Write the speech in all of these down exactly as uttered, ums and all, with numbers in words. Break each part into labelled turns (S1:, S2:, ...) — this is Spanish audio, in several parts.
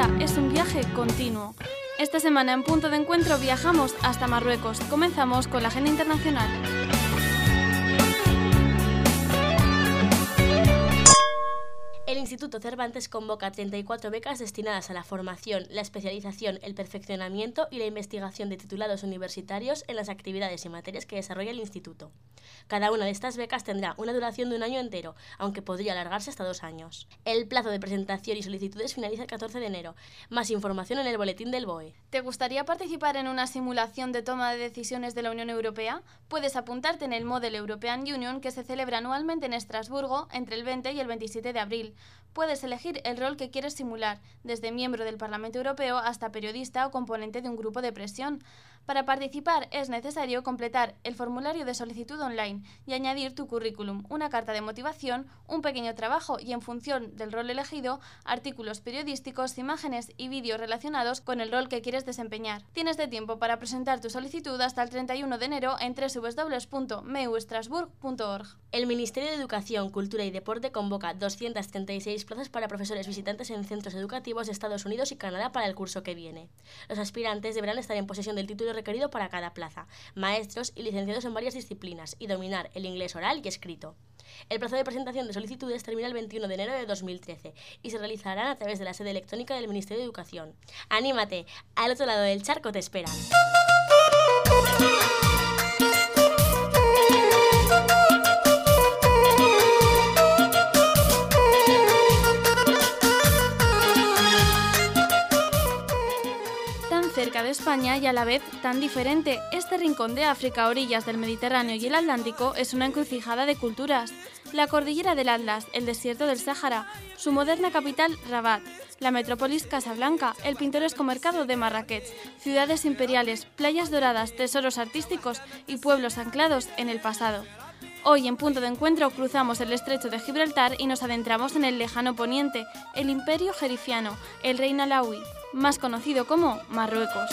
S1: vida es un viaje continuo. Esta semana en Punto de Encuentro viajamos hasta Marruecos. Comenzamos con la agenda internacional.
S2: El Instituto Cervantes convoca treinta y cuatro becas destinadas a la formación, la especialización, el perfeccionamiento y la investigación de titulados universitarios en las actividades y materias que desarrolla el instituto. Cada una de estas becas tendrá una duración de un año entero, aunque podría alargarse hasta dos años. El plazo de presentación y solicitudes finaliza el catorce de enero. Más información en el boletín del B O E.
S1: ¿Te gustaría participar en una simulación de toma de decisiones de la Unión Europea? Puedes apuntarte en el Model European Union, que se celebra anualmente en Estrasburgo entre el veinte y el veintisiete de abril. Puedes elegir el rol que quieres simular, desde miembro del Parlamento Europeo hasta periodista o componente de un grupo de presión. Para participar es necesario completar el formulario de solicitud online y añadir tu currículum, una carta de motivación, un pequeño trabajo y, en función del rol elegido, artículos periodísticos, imágenes y vídeos relacionados con el rol que quieres desempeñar. Tienes de tiempo para presentar tu solicitud hasta el treinta y uno de enero en doble u doble u doble u punto m e u strasbourg punto org.
S2: El Ministerio de Educación, Cultura y Deporte convoca doscientas treinta y seis plazas para profesores visitantes en centros educativos de Estados Unidos y Canadá para el curso que viene. Los aspirantes deberán estar en posesión del título requerido para cada plaza, maestros y licenciados en varias disciplinas, y dominar el inglés oral y escrito. El plazo de presentación de solicitudes termina el veintiuno de enero de dos mil trece y se realizarán a través de la sede electrónica del Ministerio de Educación. ¡Anímate! Al otro lado del charco te esperan.
S1: Cerca de España y a la vez tan diferente, este rincón de África a orillas del Mediterráneo y el Atlántico es una encrucijada de culturas. La cordillera del Atlas, el desierto del Sáhara, su moderna capital Rabat, la metrópolis Casablanca, el pintoresco mercado de Marrakech, ciudades imperiales, playas doradas, tesoros artísticos y pueblos anclados en el pasado. Hoy en Punto de Encuentro cruzamos el estrecho de Gibraltar y nos adentramos en el lejano poniente, el imperio jerifiano, el reino alauí, más conocido como Marruecos.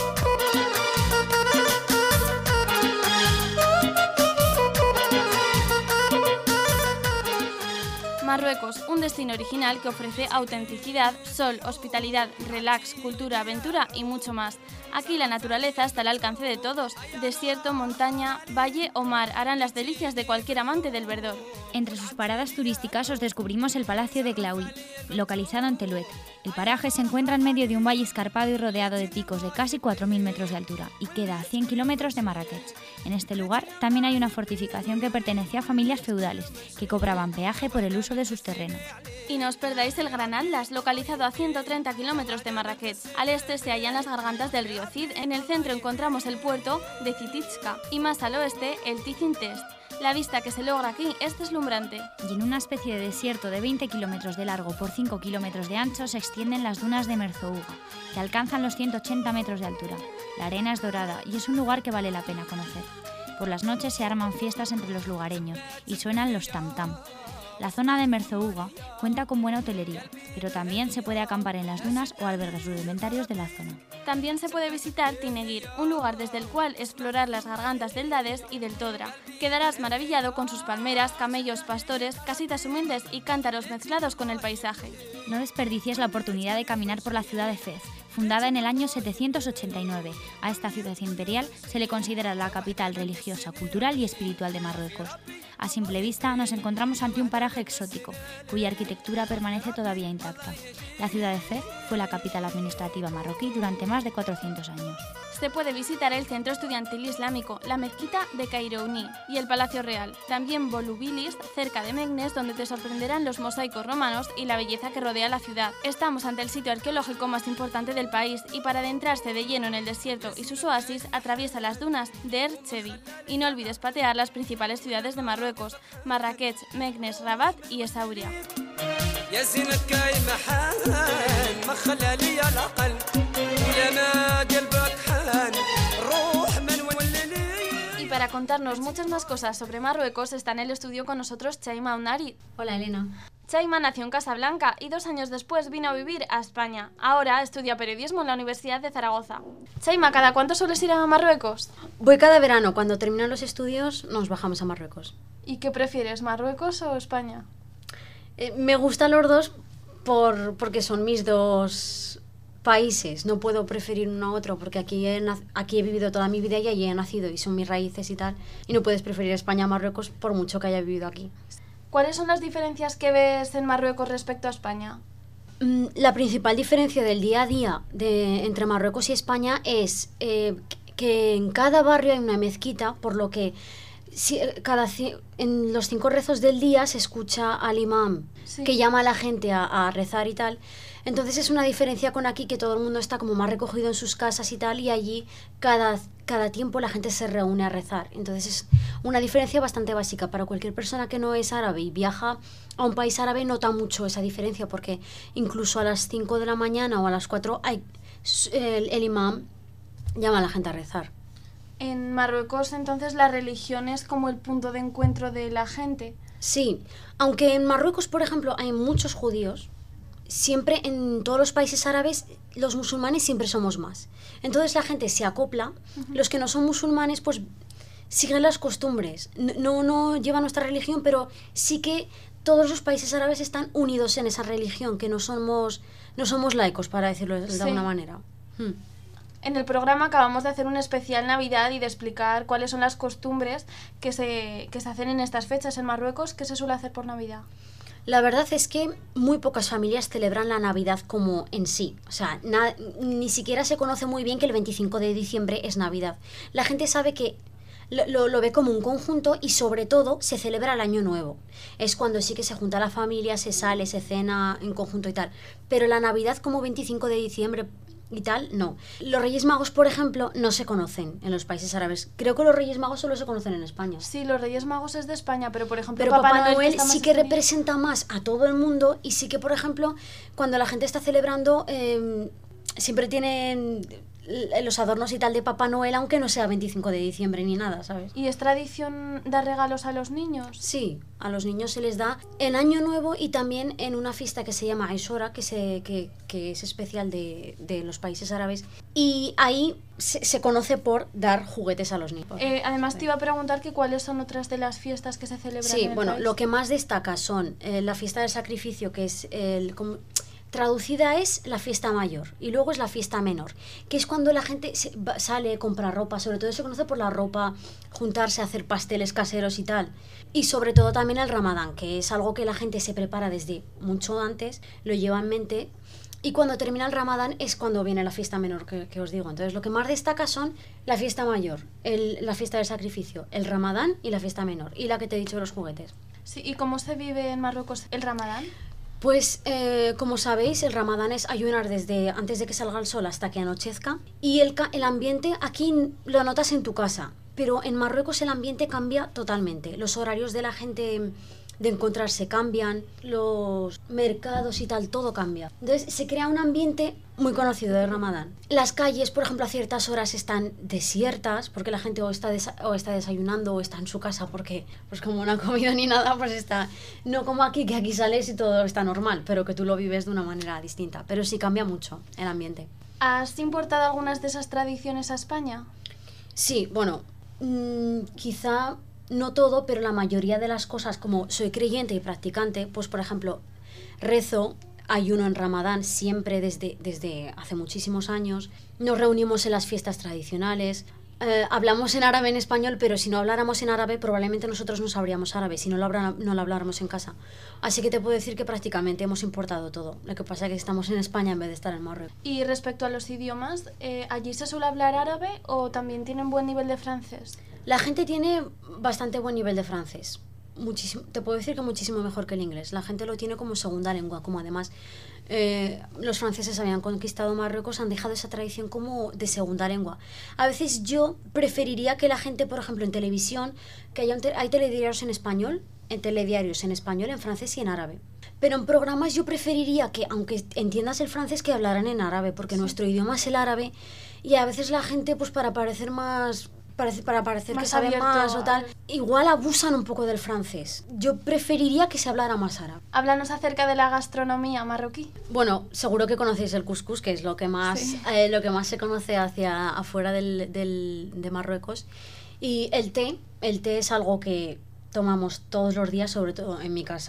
S1: Marruecos, un destino original que ofrece autenticidad, sol, hospitalidad, relax, cultura, aventura y mucho más. Aquí la naturaleza está al alcance de todos. Desierto, montaña, valle o mar harán las delicias de cualquier amante del verdor.
S3: Entre sus paradas turísticas os descubrimos el Palacio de Glaoui, localizado en Teluet. El paraje se encuentra en medio de un valle escarpado y rodeado de picos de casi cuatro mil metros de altura y queda a cien kilómetros de Marrakech. En este lugar también hay una fortificación que pertenecía a familias feudales que cobraban peaje por el uso de sus terrenos.
S1: Y no os perdáis el Gran Atlas, localizado a ciento treinta kilómetros de Marrakech. Al este se hallan las gargantas del río Cid, en el centro encontramos el puerto de Zitichka y más al oeste el Tizin Test. La vista que se logra aquí es deslumbrante.
S3: Y en una especie de desierto de veinte kilómetros de largo por cinco kilómetros de ancho se extienden las dunas de Merzouga, que alcanzan los ciento ochenta metros de altura. La arena es dorada y es un lugar que vale la pena conocer. Por las noches se arman fiestas entre los lugareños y suenan los tam-tam. La zona de Merzouga cuenta con buena hotelería, pero también se puede acampar en las dunas o albergues rudimentarios de la zona.
S1: También se puede visitar Tinegir, un lugar desde el cual explorar las gargantas del Dades y del Todra. Quedarás maravillado con sus palmeras, camellos, pastores, casitas humildes y cántaros mezclados con el paisaje.
S3: No desperdicies la oportunidad de caminar por la ciudad de Fez. Fundada en el año setecientos ochenta y nueve, a esta ciudad imperial se le considera la capital religiosa, cultural y espiritual de Marruecos. A simple vista nos encontramos ante un paraje exótico, cuya arquitectura permanece todavía intacta. La ciudad de Fez fue la capital administrativa marroquí durante más de cuatrocientos años.
S1: Se puede visitar el Centro Estudiantil Islámico, la Mezquita de Kairouani y el Palacio Real. También Volubilis, cerca de Meknes, donde te sorprenderán los mosaicos romanos y la belleza que rodea la ciudad. Estamos ante el sitio arqueológico más importante del país y para adentrarse de lleno en el desierto y sus oasis, atraviesa las dunas de Erchevi. Y no olvides patear las principales ciudades de Marruecos: Marrakech, Meknes, Rabat y Essaouira. Y para contarnos muchas más cosas sobre Marruecos está en el estudio con nosotros Chaima Unari.
S4: Hola, Elena.
S1: Chaima nació en Casablanca y dos años después vino a vivir a España. Ahora estudia periodismo en la Universidad de Zaragoza. Chaima, ¿cada cuánto sueles ir a Marruecos?
S4: Voy cada verano. Cuando terminan los estudios nos bajamos a Marruecos.
S1: ¿Y qué prefieres, Marruecos o España?
S4: Eh, me gustan los dos, por, porque son mis dos países, no puedo preferir uno a otro porque aquí he, aquí he vivido toda mi vida y allí he nacido y son mis raíces y tal, y no puedes preferir España a Marruecos por mucho que haya vivido aquí.
S1: ¿Cuáles son las diferencias que ves en Marruecos respecto a España?
S4: La principal diferencia del día a día de, entre Marruecos y España es eh, que en cada barrio hay una mezquita, por lo que si, cada, en los cinco rezos del día se escucha al imam, sí, que llama a la gente a, a rezar y tal. Entonces es una diferencia con aquí, que todo el mundo está como más recogido en sus casas y tal, y allí cada, cada tiempo la gente se reúne a rezar. Entonces es una diferencia bastante básica. Para cualquier persona que no es árabe y viaja a un país árabe nota mucho esa diferencia, porque incluso a las cinco de la mañana o a las cuatro hay, el, el imam llama a la gente a rezar.
S1: En Marruecos entonces la religión es como el punto de encuentro de la gente.
S4: Sí, aunque en Marruecos, por ejemplo, hay muchos judíos, siempre en todos los países árabes los musulmanes siempre somos más. Entonces la gente se acopla, uh-huh. Los que no son musulmanes pues siguen las costumbres, no, no llevan nuestra religión, pero sí que todos los países árabes están unidos en esa religión, que no somos, no somos laicos, para decirlo de sí. alguna manera. Hmm.
S1: En el programa acabamos de hacer un especial Navidad y de explicar cuáles son las costumbres que se, que se hacen en estas fechas en Marruecos. ¿Qué se suele hacer por Navidad?
S4: La verdad es que muy pocas familias celebran la Navidad como en sí. O sea, na- ni siquiera se conoce muy bien que el veinticinco de diciembre es Navidad. La gente sabe que lo, lo, lo ve como un conjunto, y sobre todo se celebra el Año Nuevo. Es cuando sí que se junta la familia, se sale, se cena en conjunto y tal. Pero la Navidad como veinticinco de diciembre y tal, no. Los Reyes Magos, por ejemplo, no se conocen en los países árabes. Creo que los Reyes Magos solo se conocen en España.
S1: Sí, los Reyes Magos es de España, pero por ejemplo
S4: pero
S1: Papá,
S4: Papá Noel,
S1: Noel
S4: que sí que representa más a todo el mundo, y sí que, por ejemplo, cuando la gente está celebrando, eh, siempre tienen los adornos y tal de Papá Noel, aunque no sea veinticinco de diciembre ni nada, ¿sabes?
S1: ¿Y es tradición dar regalos a los niños?
S4: Sí, a los niños se les da en Año Nuevo y también en una fiesta que se llama Aishora, que, se, que, que es especial de, de los países árabes, y ahí se, se conoce por dar juguetes a los niños.
S1: Eh, además te iba a preguntar que cuáles son otras de las fiestas que se celebran
S4: sí,
S1: en el
S4: bueno,
S1: país.
S4: Lo que más destaca son eh, la fiesta del sacrificio, que es el... Como, traducida es la fiesta mayor, y luego es la fiesta menor, que es cuando la gente se, va, sale, compra ropa, sobre todo se conoce por la ropa, juntarse, hacer pasteles caseros y tal. Y sobre todo también el Ramadán, que es algo que la gente se prepara desde mucho antes, lo lleva en mente, y cuando termina el Ramadán es cuando viene la fiesta menor que, que os digo. Entonces lo que más destaca son la fiesta mayor, el, la fiesta del sacrificio, el Ramadán y la fiesta menor, y la que te he dicho de los juguetes.
S1: Sí, ¿y cómo se vive en Marruecos el Ramadán?
S4: Pues, eh, como sabéis, el Ramadán es ayunar desde antes de que salga el sol hasta que anochezca. Y el, el ambiente aquí lo notas en tu casa, pero en Marruecos el ambiente cambia totalmente. Los horarios de la gente de encontrarse cambian, los mercados y tal, todo cambia. Entonces se crea un ambiente muy conocido del Ramadán. Las calles, por ejemplo, a ciertas horas están desiertas, porque la gente o está, desa- o está desayunando o está en su casa, porque pues como no ha comido ni nada, pues está... No como aquí, que aquí sales y todo está normal, pero que tú lo vives de una manera distinta. Pero sí cambia mucho el ambiente.
S1: ¿Has importado algunas de esas tradiciones a España?
S4: Sí, bueno, mmm, quizá... No todo, pero la mayoría de las cosas, como soy creyente y practicante, pues por ejemplo, rezo, ayuno en Ramadán siempre desde, desde hace muchísimos años, nos reunimos en las fiestas tradicionales, eh, hablamos en árabe, en español, pero si no habláramos en árabe probablemente nosotros no sabríamos árabe, si no lo, habla, no lo habláramos en casa. Así que te puedo decir que prácticamente hemos importado todo, lo que pasa es que estamos en España en vez de estar en Marruecos.
S1: Y respecto a los idiomas, eh, ¿allí se suele hablar árabe o también tienen buen nivel de francés?
S4: La gente tiene bastante buen nivel de francés. Muchísimo, te puedo decir que muchísimo mejor que el inglés. La gente lo tiene como segunda lengua, como además eh, los franceses habían conquistado Marruecos, han dejado esa tradición como de segunda lengua. A veces yo preferiría que la gente, por ejemplo, en televisión, que haya un te- hay telediarios en español, en telediarios en español, en francés y en árabe. Pero en programas yo preferiría que, aunque entiendas el francés, que hablaran en árabe, porque sí. Nuestro idioma es el árabe, y a veces la gente, pues para parecer más... para parecer
S1: más
S4: que sabe
S1: abierto,
S4: más o tal, igual abusan un poco del francés. Yo preferiría que se hablara más árabe.
S1: Háblanos acerca de la gastronomía marroquí.
S4: Bueno, seguro que conocéis el couscous, que es lo que más, sí. eh, lo que más se conoce hacia afuera del, del, de Marruecos. Y el té, el té es algo que tomamos todos los días, sobre todo en mi casa,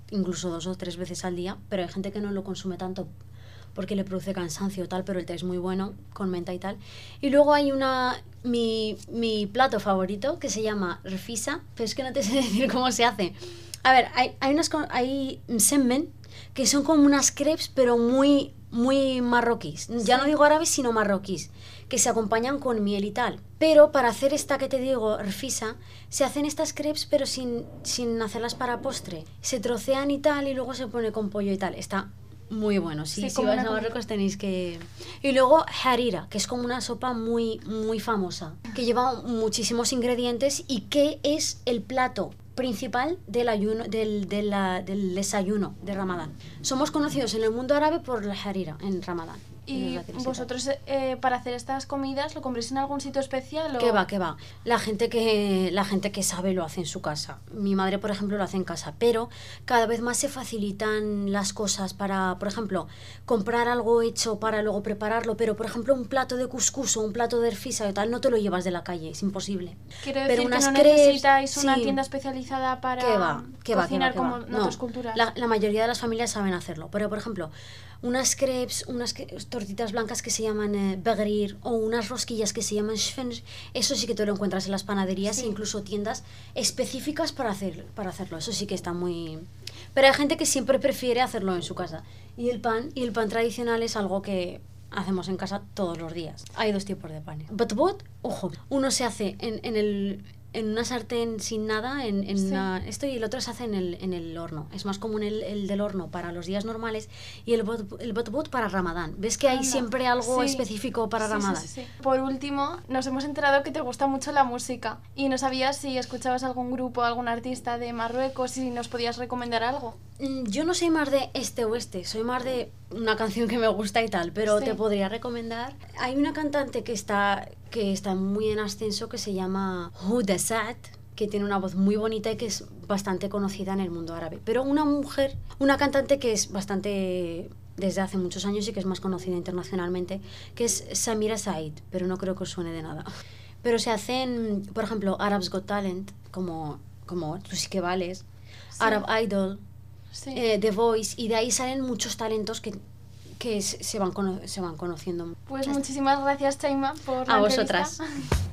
S4: incluso dos o tres veces al día, pero hay gente que no lo consume tanto porque le produce cansancio tal, pero el té es muy bueno con menta y tal. Y luego hay una, mi, mi plato favorito que se llama rfisa, pero es que no te sé decir cómo se hace. A ver, hay, hay unas, hay semmen que son como unas crepes, pero muy, muy marroquíes. Ya no digo árabes, sino marroquíes, que se acompañan con miel y tal. Pero para hacer esta que te digo, rfisa, se hacen estas crepes, pero sin, sin hacerlas para postre. Se trocean y tal, y luego se pone con pollo y tal. Está muy bueno. Sí,
S1: Sí,
S4: si
S1: como
S4: vais
S1: una
S4: a Marruecos tenéis que... Y luego harira, que es como una sopa muy, muy famosa, que lleva muchísimos ingredientes y que es el plato principal del ayuno, del, de la, del desayuno de Ramadán. Somos conocidos en el mundo árabe por la harira en Ramadán.
S1: ¿Y vosotros eh, para hacer estas comidas lo compréis en algún sitio especial? O...
S4: Que va, que va. La gente que, la gente que sabe lo hace en su casa. Mi madre, por ejemplo, lo hace en casa. Pero cada vez más se facilitan las cosas para, por ejemplo, comprar algo hecho para luego prepararlo. Pero, por ejemplo, un plato de cuscús o un plato de rfisa y tal, no te lo llevas de la calle. Es imposible.
S1: Quiero
S4: pero
S1: decir
S4: unas
S1: que no
S4: crepes,
S1: necesitáis una
S4: sí.
S1: tienda especializada para
S4: que va, que va,
S1: cocinar
S4: que va, que
S1: como
S4: va.
S1: en
S4: No,
S1: otras culturas.
S4: La, la mayoría de las familias saben hacerlo. Pero, por ejemplo, unas crepes, unas que, tortitas blancas que se llaman eh, bagrir o unas rosquillas que se llaman shfenj, eso sí que te lo encuentras en las panaderías
S1: Sí.
S4: e incluso tiendas específicas para, hacer, para hacerlo. Eso sí que está muy... Pero hay gente que siempre prefiere hacerlo en su casa. Y el pan, y el pan tradicional es algo que hacemos en casa todos los días. Hay dos tipos de panes. Botbot, ojo, uno se hace en, en el... en una sartén sin nada, en, en
S1: Sí.
S4: una, esto, y el otro se hace en el, en el horno. Es más común el, el del horno para los días normales y el bot, el botbot para Ramadán. ¿Ves que hay
S1: Anda.
S4: siempre algo
S1: Sí.
S4: específico para
S1: Sí, sí,
S4: Ramadán?
S1: sí, sí. Por último, nos hemos enterado que te gusta mucho la música y no sabías si escuchabas algún grupo, algún artista de Marruecos y si nos podías recomendar algo.
S4: Mm, Yo no soy más de este-oeste, soy más de una canción que me gusta y tal, pero
S1: Sí.
S4: te podría recomendar. Hay una cantante que está, que está muy en ascenso que se llama Huda Saad, que tiene una voz muy bonita y que es bastante conocida en el mundo árabe. Pero una mujer, una cantante que es bastante, desde hace muchos años y que es más conocida internacionalmente, que es Samira Said, pero no creo que os suene de nada. Pero se hacen, por ejemplo, Arabs Got Talent, como, como Tú sí que vales,
S1: Sí.
S4: Arab Idol,
S1: Sí.
S4: eh, The Voice, y de ahí salen muchos talentos que, que se, se van, cono- se van conociendo.
S1: Pues
S4: Ya está.
S1: muchísimas gracias, Chaima, por la
S4: A
S1: entrevista.
S4: vosotras.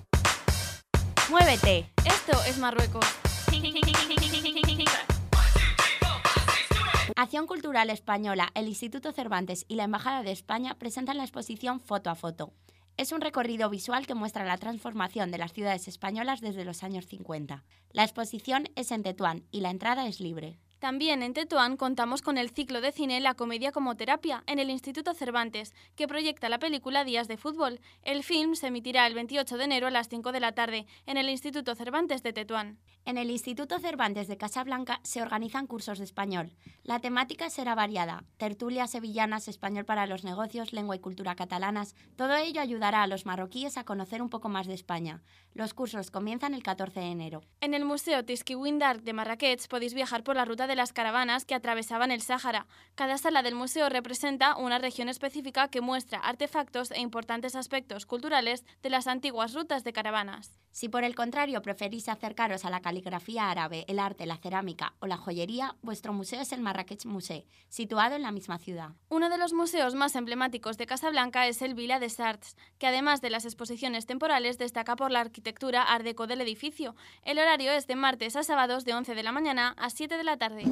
S3: ¡Muévete!
S1: Esto es Marruecos.
S3: Acción Cultural Española, el Instituto Cervantes y la Embajada de España presentan la exposición Foto a Foto. Es un recorrido visual que muestra la transformación de las ciudades españolas desde los años cincuenta. La exposición es en Tetuán y la entrada es libre.
S1: También en Tetuán contamos con el ciclo de cine La comedia como terapia en el Instituto Cervantes, que proyecta la película Días de fútbol. El film se emitirá el veintiocho de enero a las cinco de la tarde en el Instituto Cervantes de Tetuán.
S3: En el Instituto Cervantes de Casablanca se organizan cursos de español. La temática será variada: tertulias sevillanas, español para los negocios, lengua y cultura catalanas. Todo ello ayudará a los marroquíes a conocer un poco más de España. Los cursos comienzan el catorce de enero.
S1: En el Museo Tizkiwin-Dark de Marrakech podéis viajar por la ruta de las caravanas que atravesaban el Sáhara. Cada sala del museo representa una región específica que muestra artefactos e importantes aspectos culturales de las antiguas rutas de caravanas.
S3: Si por el contrario preferís acercaros a la caligrafía árabe, el arte, la cerámica o la joyería, vuestro museo es el Marrakech Musée, situado en la misma ciudad.
S1: Uno de los museos más emblemáticos de Casablanca es el Villa des Arts, que además de las exposiciones temporales destaca por la arquitectura art déco del edificio. El horario es de martes a sábados de once de la mañana a siete de la tarde.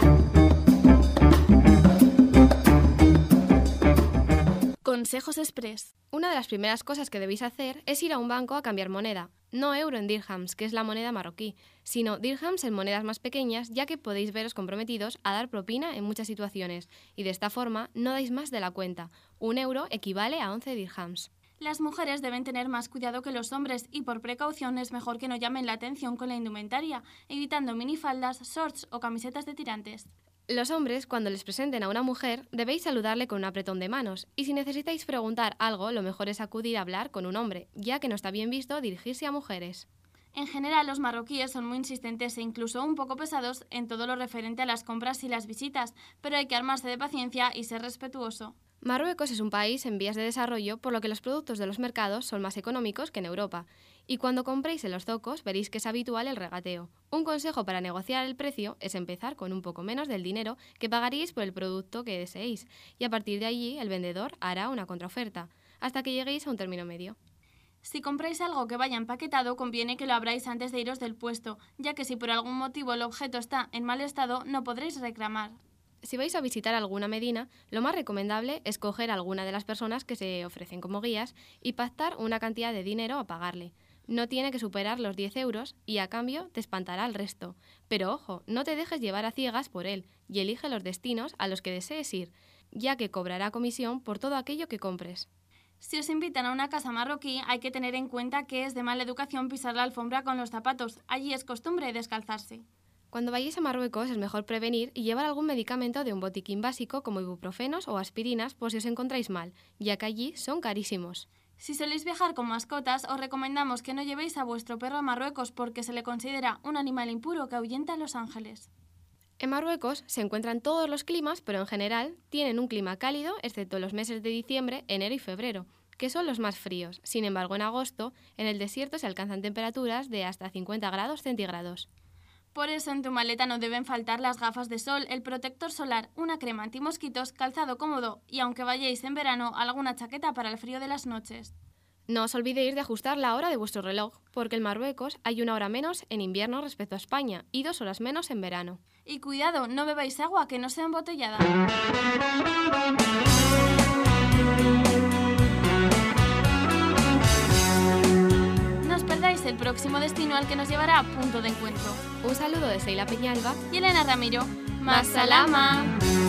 S1: Consejos Express.
S5: Una de las primeras cosas que debéis hacer es ir a un banco a cambiar moneda. No euro en dirhams, que es la moneda marroquí, sino dirhams en monedas más pequeñas, ya que podéis veros comprometidos a dar propina en muchas situaciones, y de esta forma no dais más de la cuenta. Un euro equivale a once dirhams.
S1: Las mujeres deben tener más cuidado que los hombres y por precaución es mejor que no llamen la atención con la indumentaria, evitando minifaldas, shorts o camisetas de tirantes.
S5: Los hombres, cuando les presenten a una mujer, debéis saludarle con un apretón de manos, y si necesitáis preguntar algo, lo mejor es acudir a hablar con un hombre, ya que no está bien visto dirigirse a mujeres.
S1: En general, los marroquíes son muy insistentes e incluso un poco pesados en todo lo referente a las compras y las visitas, pero hay que armarse de paciencia y ser respetuoso.
S5: Marruecos es un país en vías de desarrollo, por lo que los productos de los mercados son más económicos que en Europa, Y cuando compréis en los zocos veréis que es habitual el regateo. Un consejo para negociar el precio es empezar con un poco menos del dinero que pagaríais por el producto que deseéis, y a partir de allí el vendedor hará una contraoferta, hasta que lleguéis a un término medio.
S1: Si compráis algo que vaya empaquetado, conviene que lo abráis antes de iros del puesto, ya que si por algún motivo el objeto está en mal estado, no podréis reclamar.
S5: Si vais a visitar alguna medina, lo más recomendable es coger a alguna de las personas que se ofrecen como guías y pactar una cantidad de dinero a pagarle. No tiene que superar los diez euros y a cambio te espantará el resto. Pero ojo, no te dejes llevar a ciegas por él y elige los destinos a los que desees ir, ya que cobrará comisión por todo aquello que compres.
S1: Si os invitan a una casa marroquí, hay que tener en cuenta que es de mala educación pisar la alfombra con los zapatos. Allí es costumbre descalzarse.
S5: Cuando vayáis a Marruecos es mejor prevenir y llevar algún medicamento de un botiquín básico como ibuprofenos o aspirinas por si os encontráis mal, ya que allí son carísimos.
S1: Si soléis viajar con mascotas, os recomendamos que no llevéis a vuestro perro a Marruecos porque se le considera un animal impuro que ahuyenta a los ángeles.
S5: En Marruecos se encuentran todos los climas, pero en general tienen un clima cálido, excepto los meses de diciembre, enero y febrero, que son los más fríos. Sin embargo, en agosto, en el desierto se alcanzan temperaturas de hasta cincuenta grados centígrados.
S1: Por eso en tu maleta no deben faltar las gafas de sol, el protector solar, una crema antimosquitos, calzado cómodo y, aunque vayáis en verano, alguna chaqueta para el frío de las noches.
S5: No os olvidéis de ajustar la hora de vuestro reloj, porque en Marruecos hay una hora menos en invierno respecto a España y dos horas menos en verano.
S1: Y cuidado, no bebáis agua que no sea embotellada. No os perdáis el próximo destino al que nos llevará a punto de encuentro.
S5: Un saludo de Seila Peñalba
S1: y Elena Ramiro. ¡Más salama!